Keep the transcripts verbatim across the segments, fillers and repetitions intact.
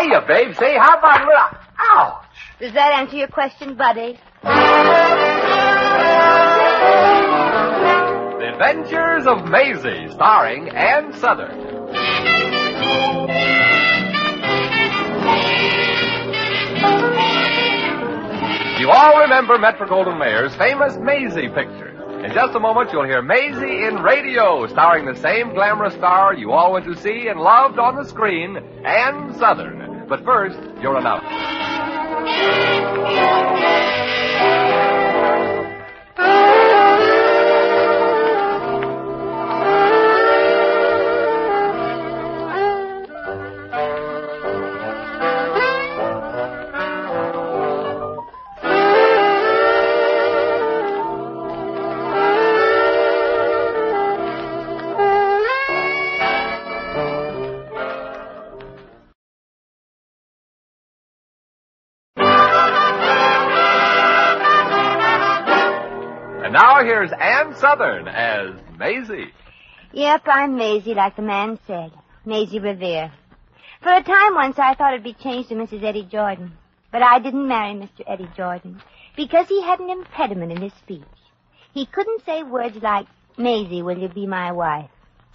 Hiya, babe. Say, how about a little... Ouch! Does that answer your question, buddy? The Adventures of Maisie, starring Ann Sothern. You all remember Metro-Goldwyn-Mayer's famous Maisie picture. In just a moment, you'll hear Maisie in radio, starring the same glamorous star you all went to see and loved on the screen, Ann Sothern. But first, your announcement. Now here's Ann Sothern as Maisie. Yep, I'm Maisie, like the man said. Maisie Revere. For a time once, I thought it'd be changed to Missus Eddie Jordan. But I didn't marry Mister Eddie Jordan because he had an impediment in his speech. He couldn't say words like, Maisie, will you be my wife?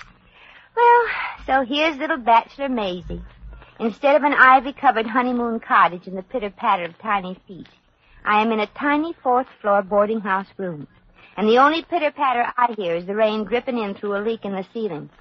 Well, so here's little bachelor Maisie. Instead of an ivy-covered honeymoon cottage in the pitter-patter of tiny feet, I am in a tiny fourth-floor boarding house room. And the only pitter-patter I hear is the rain dripping in through a leak in the ceiling.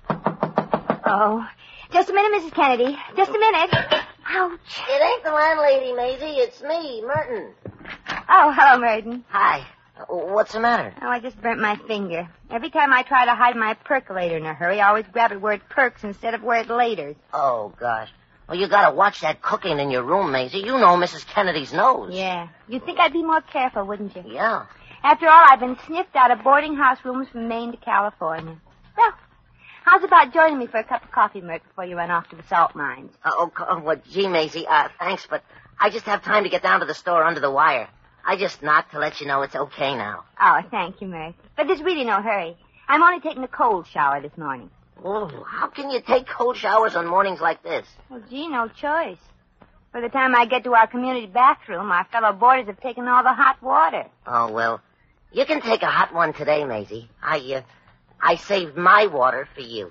Oh, just a minute, Missus Kennedy. Just a minute. Ouch. It ain't the landlady, Maisie. It's me, Merton. Oh, hello, Merton. Hi. What's the matter? Oh, I just burnt my finger. Every time I try to hide my percolator in a hurry, I always grab it where it perks instead of where it laters. Oh, gosh. Well, you gotta watch that cooking in your room, Maisie. You know Missus Kennedy's nose. Yeah. You'd think I'd be more careful, wouldn't you? Yeah. After all, I've been sniffed out of boarding house rooms from Maine to California. Well, how's about joining me for a cup of coffee, Mert, before you run off to the salt mines? Uh, oh, oh, well, gee, Maisie, uh, thanks, but I just have time to get down to the store under the wire. I just knocked to let you know it's okay now. Oh, thank you, Mert. But there's really no hurry. I'm only taking a cold shower this morning. Oh, how can you take cold showers on mornings like this? Well, gee, no choice. By the time I get to our community bathroom, our fellow boarders have taken all the hot water. Oh, well, you can take a hot one today, Maisie. I, uh, I saved my water for you.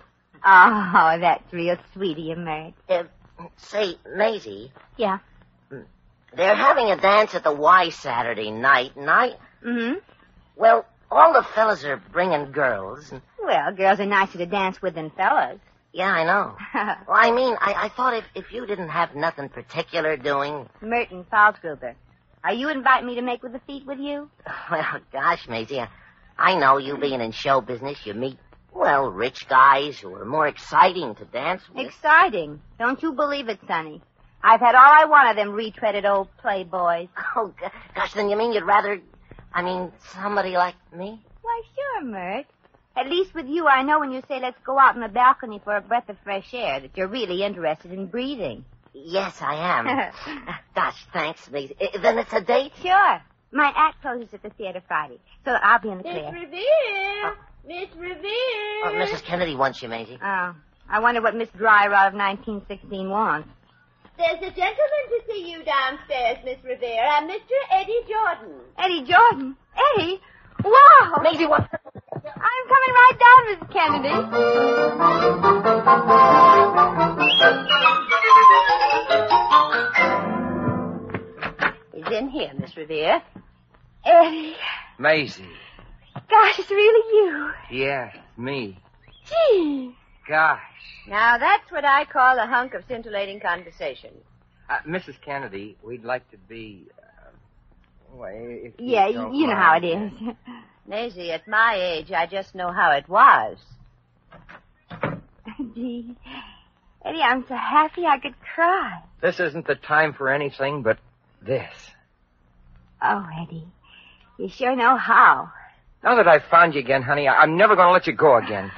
Oh, that's real sweet of you, Mert. Uh, say, Maisie. Yeah? They're having a dance at the Y Saturday night, and I... Mm-hmm. Well, all the fellas are bringing girls. And... Well, girls are nicer to dance with than fellas. Yeah, I know. Well, I mean, I, I thought if, if you didn't have nothing particular doing... Merton Falsgruber. Are you inviting me to make with the feet with you? Well, gosh, Maisie, I, I know you being in show business, you meet, well, rich guys who are more exciting to dance with. Exciting? Don't you believe it, Sonny. I've had all I want of them retreaded old playboys. Oh, gosh, then you mean you'd rather, I mean, somebody like me? Why, sure, Mert. At least with you, I know when you say let's go out on the balcony for a breath of fresh air that you're really interested in breathing. Yes, I am. Gosh, thanks, Maisie. Then it's a date? Sure. My act closes at the theater Friday, so I'll be in the Miss clear. Revere! Oh. Miss Revere! Oh, Missus Kennedy wants you, Maisie. Oh, I wonder what Miss Dryrod of nineteen sixteen wants. There's a gentleman to see you downstairs, Miss Revere. I'm Mister Eddie Jordan. Eddie Jordan? Eddie? Wow! Maisie, what? I'm coming right down, Missus Kennedy. He's in here, Miss Revere. Eddie. Maisie. Gosh, it's really you. Yeah, me. Gee. Gosh. Now, that's what I call a hunk of scintillating conversation. Uh, Missus Kennedy, we'd like to be... Uh, well, if you Yeah, don't you know how it mind. is. Maisie, at my age, I just know how it was. Gee. Eddie, I'm so happy I could cry. This isn't the time for anything but this. Oh, Eddie, you sure know how. Now that I've found you again, honey, I- I'm never going to let you go again.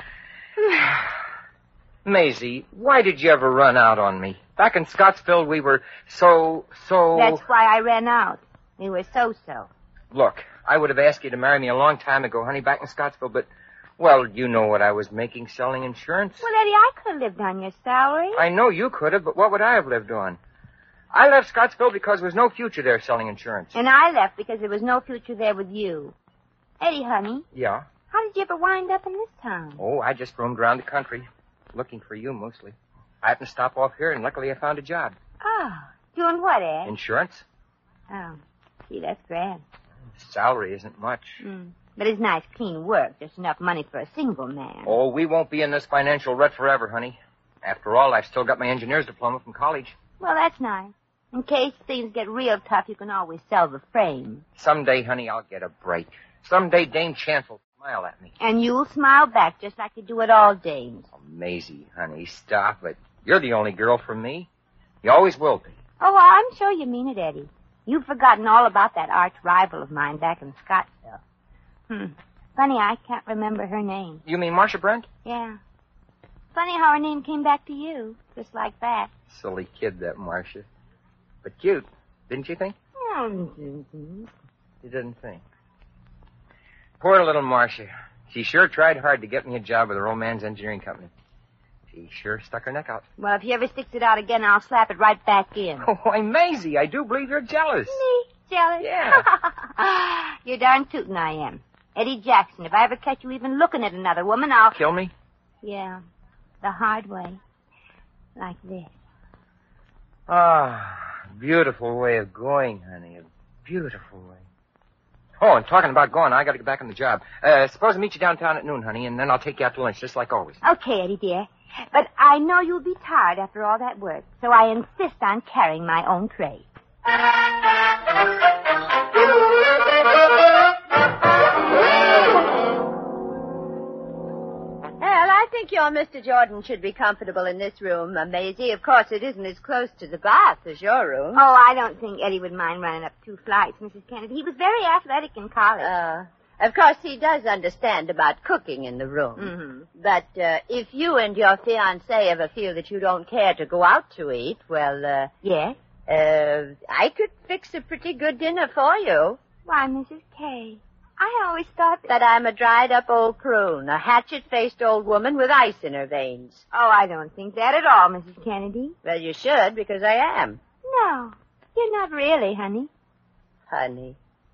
Maisie, why did you ever run out on me? Back in Scottsville, we were so, so... That's why I ran out. We were so-so. Look, I would have asked you to marry me a long time ago, honey, back in Scottsville, but, well, you know what I was making selling insurance. Well, Eddie, I could have lived on your salary. I know you could have, but what would I have lived on? I left Scottsville because there was no future there selling insurance. And I left because there was no future there with you. Eddie, honey, Yeah? how did you ever wind up in this town? Oh, I just roamed around the country, looking for you mostly. I happened to stop off here, and luckily I found a job. Oh, doing what, Ed? Insurance? Oh, gee, that's grand. Salary isn't much. Mm. But it's nice, clean work, just enough money for a single man. Oh, we won't be in this financial rut forever, honey. After all, I've still got my engineer's diploma from college. Well, that's nice. In case things get real tough, you can always sell the frame. Someday, honey, I'll get a break. Someday Dame Chance will smile at me. And you'll smile back just like you do at all dames. Oh, Maisie, honey, stop it. You're the only girl for me. You always will be. Oh, well, I'm sure you mean it, Eddie. You've forgotten all about that arch rival of mine back in Scottsville. Hmm. Funny, I can't remember her name. You mean Marcia Brent? Yeah. Funny how her name came back to you, just like that. Silly kid, that Marcia. But cute, didn't you think? Mm-hmm. You didn't think. Poor little Marcia. She sure tried hard to get me a job with her old man's engineering company. She sure stuck her neck out. Well, if he ever sticks it out again, I'll slap it right back in. Oh, why, Maisie, I do believe you're jealous. Me? Jealous? Yeah. You're darn tootin' I am. Eddie Jackson, if I ever catch you even looking at another woman, I'll... Kill me? Yeah. The hard way. Like this. Ah, beautiful way of going, honey. A beautiful way. Oh, and talking about going, I got to get back on the job. Uh, suppose I meet you downtown at noon, honey, and then I'll take you out to lunch, just like always. Okay, Eddie, dear. But I know you'll be tired after all that work, so I insist on carrying my own tray. Well, I think your Mister Jordan should be comfortable in this room, uh, Maisie. Of course, it isn't as close to the bath as your room. Oh, I don't think Eddie would mind running up two flights, Missus Kennedy. He was very athletic in college. Uh, of course, he does understand about cooking in the room. Mm-hmm. But uh, if you and your fiancé ever feel that you don't care to go out to eat, well, uh, Yes? uh, I could fix a pretty good dinner for you. Why, Missus K, I always thought that... But I'm a dried-up old prune, a hatchet-faced old woman with ice in her veins. Oh, I don't think that at all, Missus Kennedy. Well, you should, because I am. No, you're not really, honey. Honey.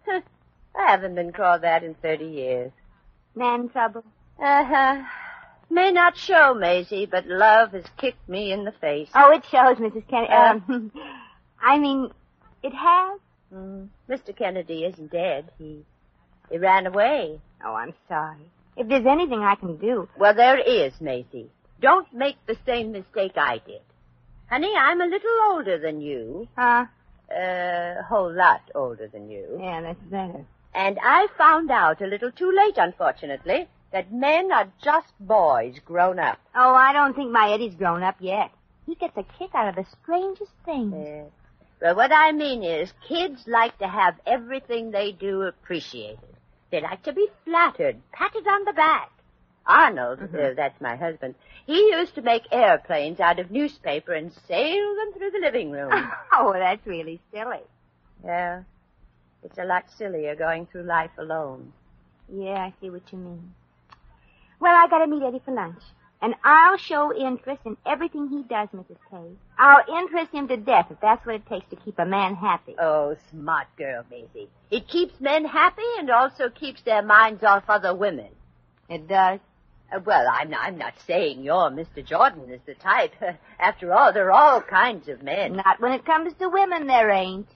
I haven't been called that in thirty years. Man trouble. Uh-huh. May not show, Maisie, but love has kicked me in the face. Oh, it shows, Missus Kennedy. Uh, Um, I mean, it has? Mm, Mister Kennedy isn't dead. He, he ran away. Oh, I'm sorry. If there's anything I can do... Well, there is, Maisie. Don't make the same mistake I did. Honey, I'm a little older than you. Huh? Uh, a whole lot older than you. Yeah, that's better. And I found out a little too late, unfortunately, that men are just boys grown up. Oh, I don't think my Eddie's grown up yet. He gets a kick out of the strangest things. Uh, well, what I mean is, kids like to have everything they do appreciated. They like to be flattered, patted on the back. Arnold, Mm-hmm. uh, that's my husband, he used to make airplanes out of newspaper and sail them through the living room. Oh, that's really silly. Yeah, it's a lot sillier going through life alone. Yeah, I see what you mean. Well, I gotta meet Eddie for lunch. And I'll show interest in everything he does, Missus K. I'll interest him to death if that's what it takes to keep a man happy. Oh, smart girl, Maisie. It keeps men happy and also keeps their minds off other women. It does? Uh, well, I'm not, I'm not saying your Mister Jordan is the type. After all, there are all kinds of men. Not when it comes to women, there ain't.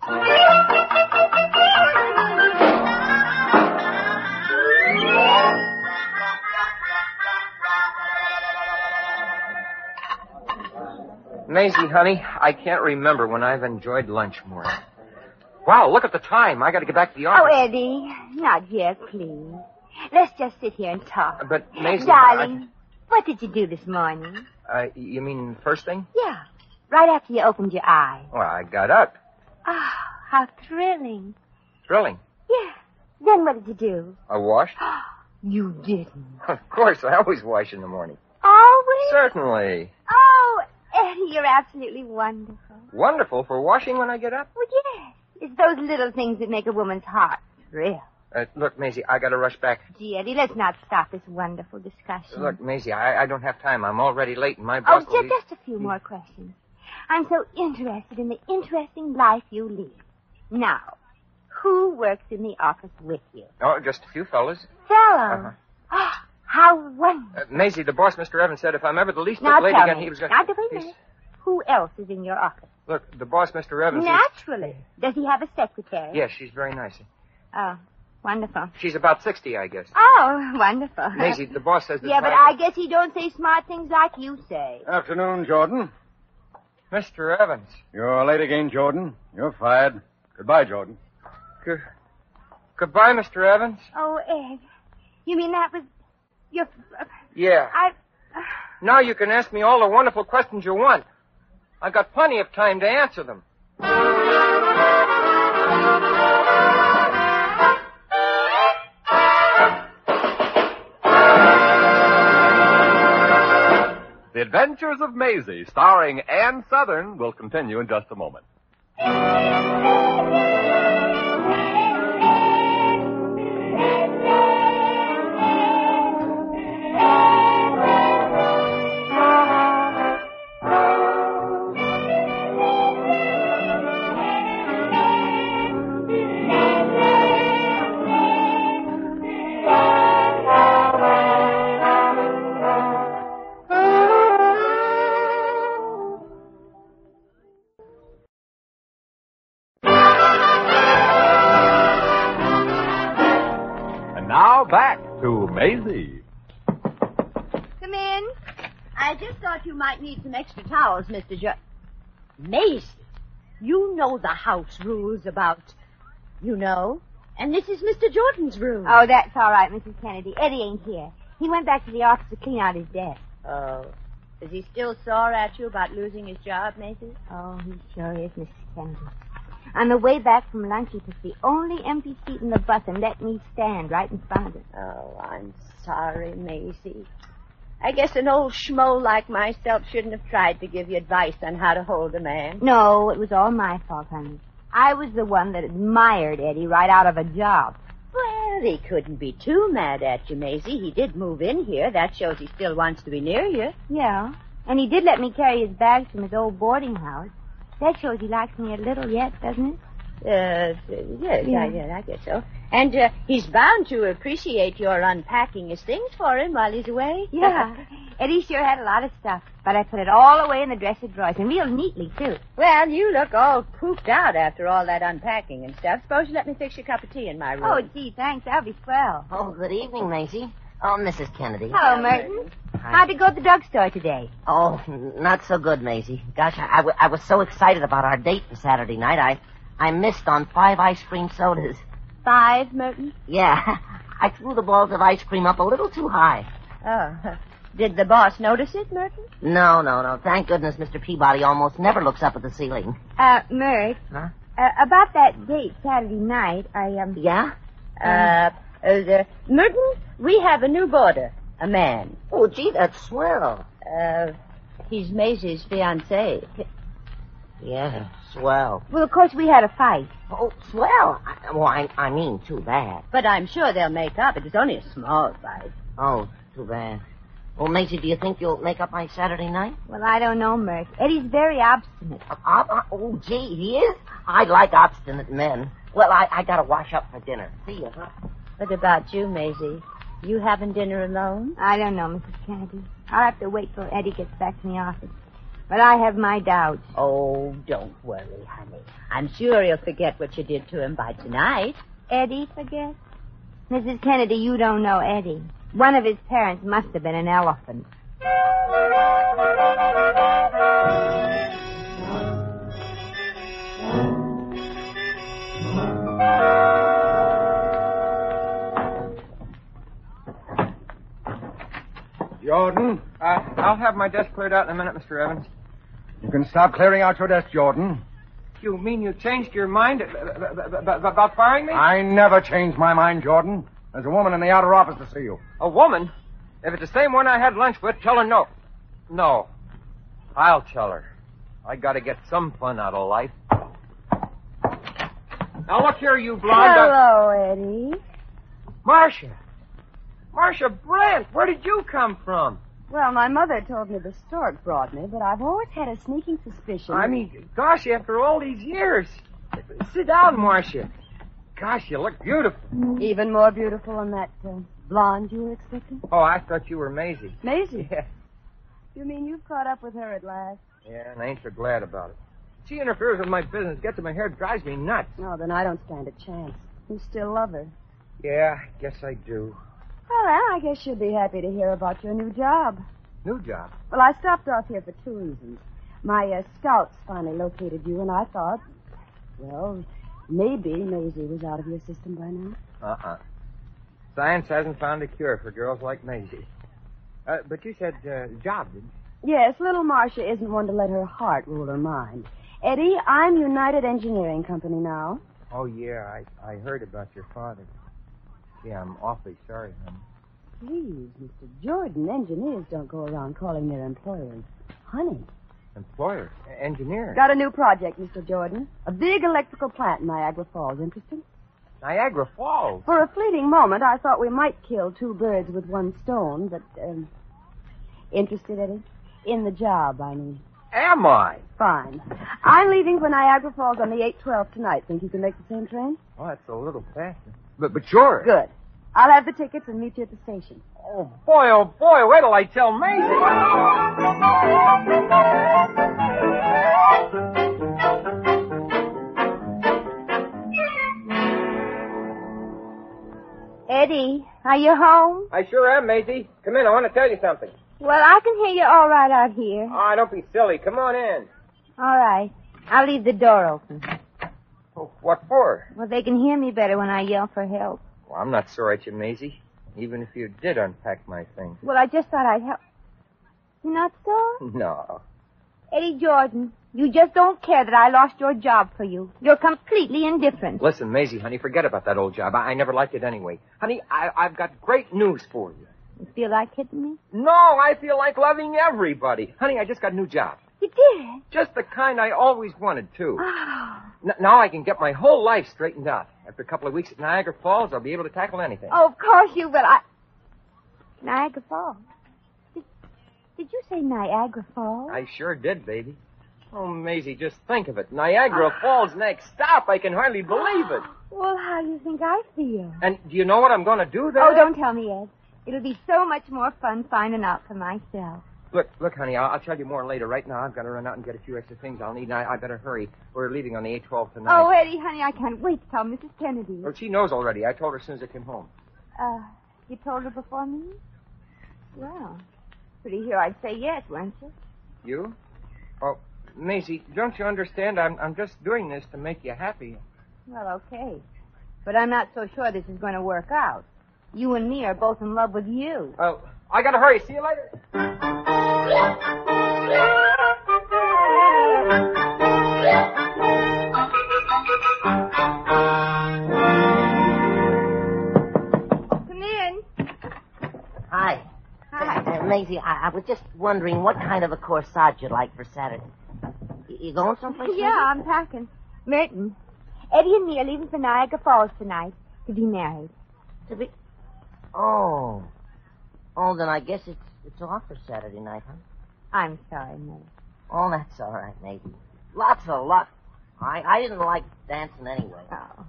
Maisie, honey, I can't remember when I've enjoyed lunch more. Wow, look at the time. I got to get back to the Oh, office. Eddie, not yet, please. Let's just sit here and talk. But, Maisie... Darling, what did you do this morning? I, uh, you mean first thing? Yeah, right after you opened your eyes. Well, I got up. Oh, how thrilling. Thrilling. Yeah. Then what did you do? I washed. You didn't. Of course, I always wash in the morning. Always? Certainly. Oh, Eddie, you're absolutely wonderful. Wonderful for washing when I get up. Well, yes. It's those little things that make a woman's heart thrill. Uh, look, Maisie, I got to rush back. Gee, Eddie, let's not stop this wonderful discussion. Look, Maisie, I, I don't have time. I'm already late, and my Oh, boss will just, be... just a few more questions. I'm so interested in the interesting life you lead. Now, who works in the office with you? Oh, just a few fellas. Fellows. Uh-huh. Oh, how wonderful. Uh, Maisie, the boss, Mister Evans, said if I'm ever the least Now bit late tell again, me. he was going Now, wait a minute. Who else is in your office? Look, the boss, Mister Evans, is... Naturally. Does he have a secretary? Yes, she's very nice. Oh, wonderful. She's about sixty, I guess. Oh, wonderful. Maisie, the boss says that... Yeah, but I guess he don't say smart things like you say. Afternoon, Jordan. Mister Evans. You're late again, Jordan. You're fired. Goodbye, Jordan. Good... Goodbye, Mister Evans. Oh, Ed. You mean that was your... Yeah. I... Now you can ask me all the wonderful questions you want. I've got plenty of time to answer them. The Adventures of Maisie, starring Ann Southern, will continue in just a moment. Now back to Maisie. Come in. I just thought you might need some extra towels, Mister Jo... Maisie, you know the house rules about... You know? And this is Mister Jordan's room. Oh, that's all right, Missus Kennedy. Eddie ain't here. He went back to the office to clean out his desk. Oh. Is he still sore at you about losing his job, Maisie? Oh, he sure is, Missus Kennedy. On the way back from lunch, he took the only empty seat in the bus and let me stand right in front of it. Oh, I'm sorry, Maisie. I guess an old schmo like myself shouldn't have tried to give you advice on how to hold a man. No, it was all my fault, honey. I was the one that admired Eddie right out of a job. Well, he couldn't be too mad at you, Maisie. He did move in here. That shows he still wants to be near you. Yeah, and he did let me carry his bags from his old boarding house. That shows he likes me a little yet, doesn't it? Uh, yes, yeah. I, yeah, I guess so. And uh, he's bound to appreciate your unpacking his things for him while he's away. Yeah. Eddie sure had a lot of stuff, but I put it all away in the dresser drawers, and real neatly, too. Well, you look all pooped out after all that unpacking and stuff. Suppose you let me fix your cup of tea in my room. Oh, gee, thanks. That'll be swell. Oh, good evening, Maisie. Oh, Missus Kennedy. Hello, Merton. How'd it go at the drugstore today? Oh, not so good, Maisie. Gosh, I, I, w- I was so excited about our date for Saturday night, I, I missed on five ice cream sodas. Five, Merton? Yeah, I threw the balls of ice cream up a little too high. Oh, did the boss notice it, Merton? No, no, no. Thank goodness Mister Peabody almost never looks up at the ceiling. Uh, Mert. Huh? Uh, about that date Saturday night, I, um... Yeah? Uh, uh the, Merton, we have a new boarder. A man. Oh, gee, that's swell. Uh, he's Maisie's fiancé. Yeah, swell. Well, of course, we had a fight. Oh, swell. I, well, I, I mean, too bad. But I'm sure they'll make up. It was only a small fight. Oh, too bad. Well, Maisie, do you think you'll make up my Saturday night? Well, I don't know, Mert. Eddie's very obstinate. Uh, uh, oh, gee, he is? I like obstinate men. Well, I, I gotta wash up for dinner. See you, huh? What about you, Maisie? You having dinner alone? I don't know, Missus Kennedy. I'll have to wait till Eddie gets back from the office. But I have my doubts. Oh, don't worry, honey. I'm sure he'll forget what you did to him by tonight. Eddie forget? Missus Kennedy, you don't know Eddie. One of his parents must have been an elephant. Jordan, Uh, I'll have my desk cleared out in a minute, Mister Evans. you can stop clearing out your desk, Jordan. You mean you changed your mind about firing me? I never change my mind, Jordan. There's a woman in the outer office to see you. A woman? If it's the same one I had lunch with, tell her no. No. I'll tell her. I gotta get some fun out of life. Now look here, you blonde. Hello, Eddie. Marcia. Marcia Brant, where did you come from? Well, my mother told me the stork brought me, but I've always had a sneaking suspicion. I mean, gosh, after all these years. Sit down, Marcia. Gosh, you look beautiful. Even more beautiful than that uh, blonde you were expecting? Oh, I thought you were Maisie. Maisie? Yeah. You mean you've caught up with her at last? Yeah, and I ain't so glad about it. She interferes with my business, gets in my hair, drives me nuts. Oh, then I don't stand a chance. You still love her. Yeah, I guess I do. Oh, well, I guess you'll be happy to hear about your new job. New job? Well, I stopped off here for two reasons. My uh, scouts finally located you, and I thought, well, maybe Maisie was out of your system by now. Uh-uh. Science hasn't found a cure for girls like Maisie. Uh, but you said uh, job, didn't you? Yes, little Marcia isn't one to let her heart rule her mind. Eddie, I'm United Engineering Company now. Oh, yeah, I, I heard about your father. Yeah, I'm awfully sorry, honey. Please, Mister Jordan, engineers don't go around calling their employers honey. Employer? Engineer? Got a new project, Mister Jordan. A big electrical plant in Niagara Falls. Interesting? Niagara Falls? For a fleeting moment, I thought we might kill two birds with one stone, but, um... Interested, Eddie? In the job, I mean. Am I? Fine. I'm leaving for Niagara Falls on the eight twelve tonight. Think you can make the same train? Oh, that's a little faster. But, but sure. Good. I'll have the tickets and meet you at the station. Oh, boy, oh, boy, wait till I tell Maisie. Eddie, are you home? I sure am, Maisie. Come in, I want to tell you something. Well, I can hear you all right out here. Oh, don't be silly. Come on in. All right. I'll leave the door open. Oh, what for? Well, they can hear me better when I yell for help. Well, I'm not sore at you, Maisie. Even if you did unpack my things. Well, I just thought I'd help. You're not sore? No. Eddie Jordan, you just don't care that I lost your job for you. You're completely indifferent. Listen, Maisie, honey, forget about that old job. I, I never liked it anyway. Honey, I, I've got great news for you. You feel like hitting me? No, I feel like loving everybody. Honey, I just got a new job. You did? Just the kind I always wanted, too. Oh. N- now I can get my whole life straightened out. After a couple of weeks at Niagara Falls, I'll be able to tackle anything. Oh, of course you will. I... Niagara Falls. Did, did you say Niagara Falls? I sure did, baby. Oh, Maisie, just think of it. Niagara Falls next stop. I can hardly believe it. Well, how do you think I feel? And do you know what I'm going to do there? Oh, don't tell me, Ed. It'll be so much more fun finding out for myself. Look, look, honey, I'll, I'll tell you more later. Right now, I've got to run out and get a few extra things I'll need, and I, I better hurry. We're leaving on the eight twelve tonight. Oh, Eddie, honey, I can't wait to tell Missus Kennedy. Well, she knows already. I told her as soon as I came home. Uh, you told her before me? Well, pretty sure I'd say yes, weren't you? You? Oh, Maisie, don't you understand? I'm, I'm just doing this to make you happy. Well, okay. But I'm not so sure this is going to work out. You and me are both in love with you. Oh, I got to hurry. See you later. Come in. Hi. Hi. Uh, Maisie, I, I was just wondering what kind of a corsage you'd like for Saturday. Y- You going someplace? Yeah, I'm packing. Merton, Eddie and me are leaving for Niagara Falls tonight to be married. To be... Oh. Oh, then I guess it's it's off for Saturday night, huh? I'm sorry, Mother. Oh, that's all right, maybe. Lots of luck. I I didn't like dancing anyway. Oh.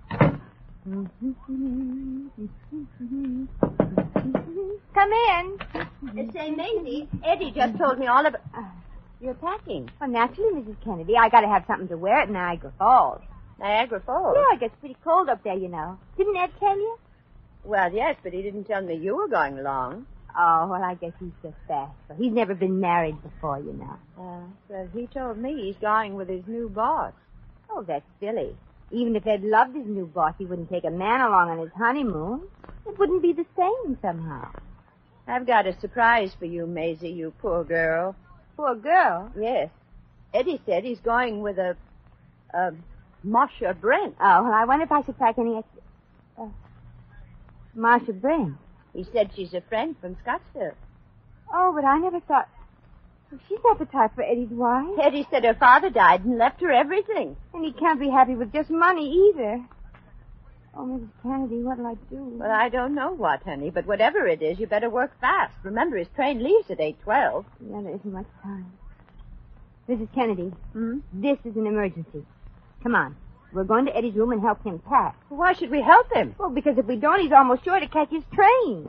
Come in. Say, Maisie, Eddie just told me all about... Uh, You're packing. well, naturally, Missus Kennedy. I got to have something to wear at Niagara Falls. Niagara Falls? Yeah, it gets pretty cold up there, you know. Didn't Ed tell you? Well, yes, but he didn't tell me you were going along. Oh, well, I guess he's just bashful. He's never been married before, you know. Uh, well, he told me he's going with his new boss. Oh, that's silly. Even if Ed loved his new boss, he wouldn't take a man along on his honeymoon. It wouldn't be the same somehow. I've got a surprise for you, Maisie, you poor girl. Poor girl. Yes. Eddie said he's going with a... a Marcia Brent. Oh, well, I wonder if I should pack any extra... Uh, Marcia Brent. He said she's a friend from Scottsville. Oh, but I never thought... Well, she's not the type for Eddie's wife. Eddie said her father died and left her everything. And he can't be happy with just money either. Oh, Missus Kennedy, what'll I do? Well, I don't know what, honey, but whatever it is, you better work fast. Remember, his train leaves at eight twelve. Yeah, there isn't much time. Missus Kennedy, Hmm? this is an emergency. Come on. We're going to Eddie's room and help him pack. Why should we help him? Well, because if we don't, he's almost sure to catch his train.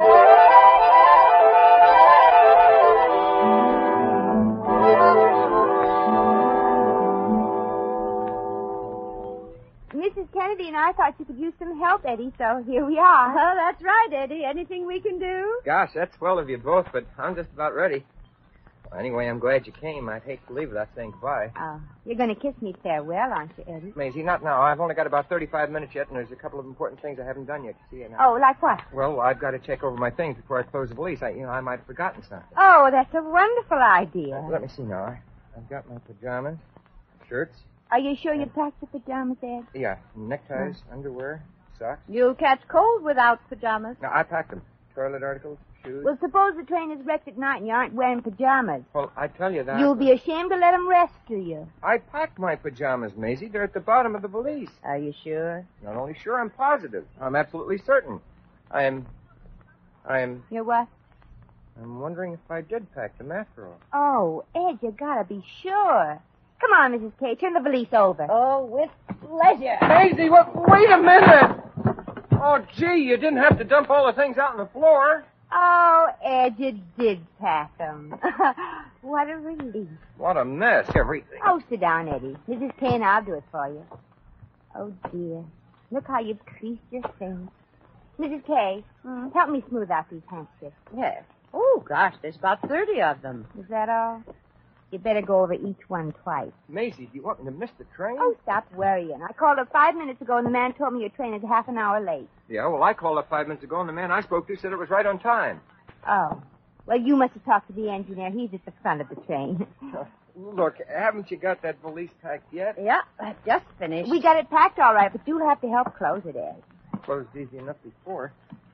Missus Kennedy and I thought you could use some help, Eddie, so here we are. Oh, that's right, Eddie. Anything we can do? Gosh, that's swell of you both, but I'm just about ready. Well, anyway, I'm glad you came. I'd hate to leave without saying goodbye. Oh, you're going to kiss me farewell, aren't you, Eddie? Maisie, not now. I've only got about thirty-five minutes yet, and there's a couple of important things I haven't done yet. You see, and I... Oh, like what? Well, I've got to check over my things before I close the valise. I, you know, I might have forgotten something. Oh, that's a wonderful idea. Uh, let me see now. I, I've got my pajamas, shirts. Are you sure you packed the pajamas, Ed? Yeah, neckties, underwear, socks. You'll catch cold without pajamas. No, I packed them. Toilet articles, shoes. Well, suppose the train is wrecked at night and you aren't wearing pajamas. Well, I tell you that. You'll be ashamed to let them rescue you. I packed my pajamas, Maisie. They're at the bottom of the valise. Are you sure? Not only sure, I'm positive. I'm absolutely certain. I am... I am... You're what? I'm wondering if I did pack them after all. Oh, Ed, you gotta be sure. Come on, Missus K, turn the valise over. Oh, with pleasure. Maisie, what, wait a minute! Oh, gee, you didn't have to dump all the things out on the floor. Oh, Ed, you did pack them. What a relief. What a mess, everything. Oh, sit down, Eddie. Missus K and I'll do it for you. Oh, dear. Look how you've creased your things. Missus K, Hmm? help me smooth out these handkerchiefs. Yes. Oh, gosh, there's about thirty of them. Is that all? You better go over each one twice. Maisie, do you want me to miss the train? Oh, stop worrying. I called up five minutes ago, and the man told me your train is half an hour late. Yeah, well, I called up five minutes ago, and the man I spoke to said it was right on time. Oh. Well, you must have talked to the engineer. He's at the front of the train. Uh, look, haven't you got that valise packed yet? Yeah, I've just finished. We got it packed all right, but you'll have to help close it, Ed. Closed easy enough before.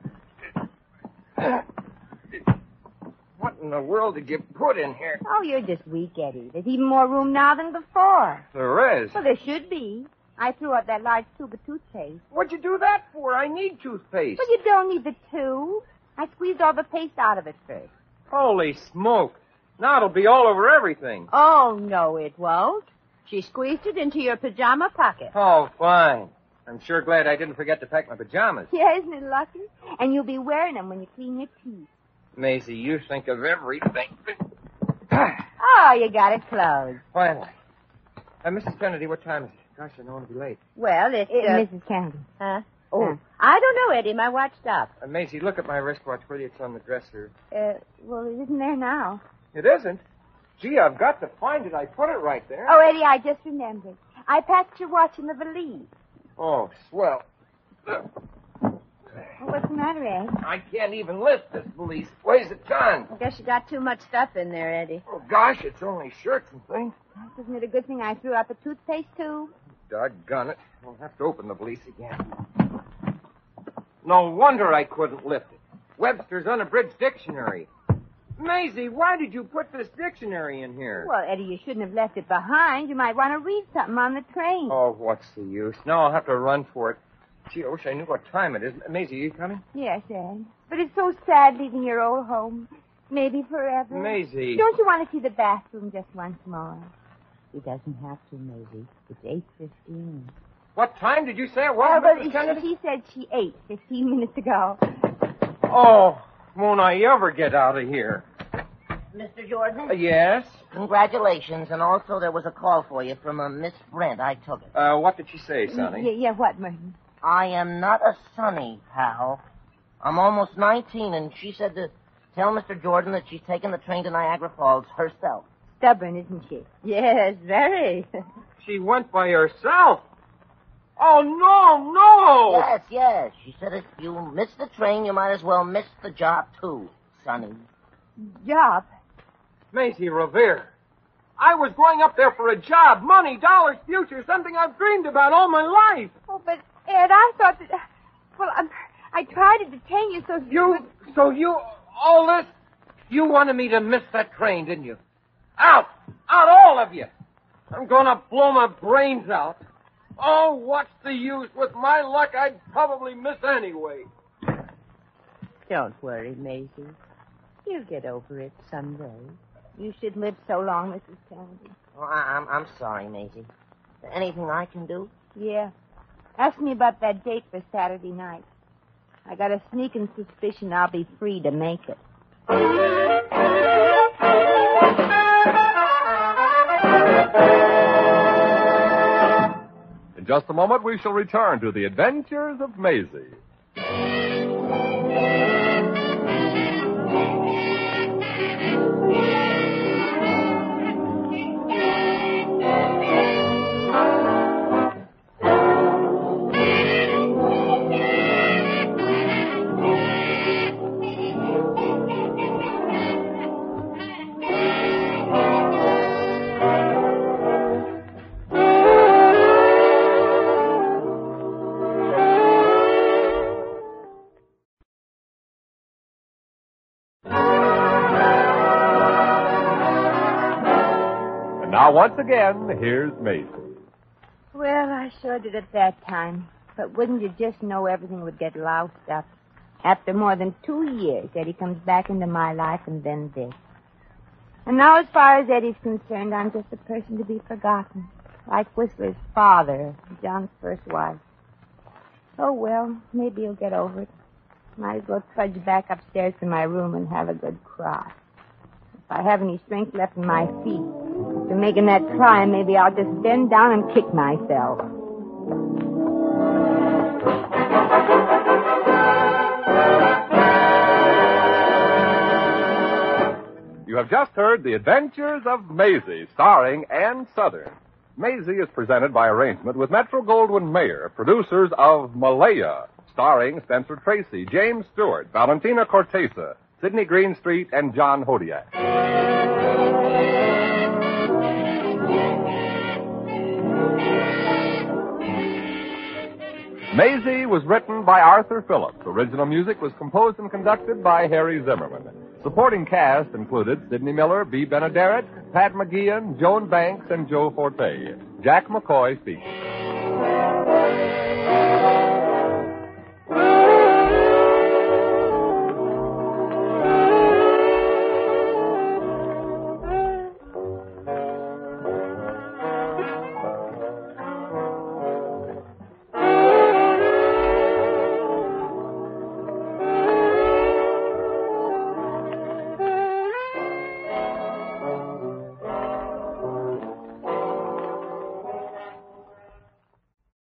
What in the world did you put in here? Oh, you're just weak, Eddie. There's even more room now than before. There is. Well, there should be. I threw out that large tube of toothpaste. What'd you do that for? I need toothpaste. Well, you don't need the tube. I squeezed all the paste out of it first. Holy smoke. Now it'll be all over everything. Oh, no, it won't. She squeezed it into your pajama pocket. Oh, fine. I'm sure glad I didn't forget to pack my pajamas. Yeah, isn't it lucky? And you'll be wearing them when you clean your teeth. Maisie, you think of everything. Oh, you got it closed. Finally. Uh, Missus Kennedy, what time is it? Gosh, I don't want to be late. Well, it's... It, Uh, Missus Kennedy. huh? Oh, Huh. I don't know, Eddie. My watch stopped. Uh, Maisie, look at my wristwatch. Whether it's on the dresser. Uh, well, it isn't there now. It isn't. Gee, I've got to find it. I put it right there. Oh, Eddie, I just remembered. I packed your watch in the valise. Oh, swell. What's the matter, Ed? I can't even lift this valise. Weighs a ton. I guess you got too much stuff in there, Eddie. Oh, gosh, it's only shirts and things. Isn't it a good thing I threw out the toothpaste tube? Doggone it. I'll have to open the valise again. No wonder I couldn't lift it. Webster's Unabridged Dictionary. Maisie, why did you put this dictionary in here? Well, Eddie, you shouldn't have left it behind. You might want to read something on the train. Oh, what's the use? Now I'll have to run for it. Gee, I wish I knew what time it is. Maisie, are you coming? Yes, Ed. But it's so sad leaving your old home. Maybe forever. Maisie. Don't you want to see the bathroom just once more? He doesn't have to, Maisie. It's eight fifteen. What time did you say it was, Oh, but Missus Kennedy? she said she ate fifteen minutes ago. Oh, won't I ever get out of here? Mister Jordan? Uh, yes? Congratulations, and also there was a call for you from a Miss Brent. I took it. Uh, what did she say, Sonny? Yeah, yeah, what, Merton? I am not a Sonny, pal. I'm almost nineteen, and she said to tell Mister Jordan that she's taking the train to Niagara Falls herself. Stubborn, isn't she? Yes, very. She went by herself. Oh, no, no! Yes, yes. She said if you miss the train, you might as well miss the job, too, Sonny. Job? Maisie Revere. I was going up there for a job, money, dollars, future, something I've dreamed about all my life. Oh, but, Ed, I thought that... Well, um, I tried to detain you so... You, so you, all this, you wanted me to miss that train, didn't you? Out! Out, all of you! I'm gonna blow my brains out. Oh, what's the use? With my luck, I'd probably miss anyway. Don't worry, Maisie. You'll get over it someday. You should live so long, Missus Kennedy. Well, I, I'm, I'm sorry, Maisie. Is there anything I can do? Yeah. Ask me about that date for Saturday night. I got a sneaking suspicion I'll be free to make it. In just a moment, we shall return to the adventures of Maisie. Now, once again, here's Maisie. Well, I sure did at that time. But wouldn't you just know everything would get loused up? After more than two years, Eddie comes back into my life, and then this. And now, as far as Eddie's concerned, I'm just a person to be forgotten. Like Whistler's father, John's first wife. Oh, well, maybe he'll get over it. Might as well trudge back upstairs to my room and have a good cry. If I have any strength left in my feet, after making that cry, maybe I'll just bend down and kick myself. You have just heard The Adventures of Maisie, starring Ann Southern. Maisie is presented by arrangement with Metro-Goldwyn-Mayer, producers of Malaya, starring Spencer Tracy, James Stewart, Valentina Cortesa, Sidney Greenstreet, and John Hodiak. Maisie was written by Arthur Phillips. Original music was composed and conducted by Harry Zimmerman. Supporting cast included Sidney Miller, B. Benaderet, Pat McGeehan, Joan Banks, and Joe Forte. Jack McCoy speaking.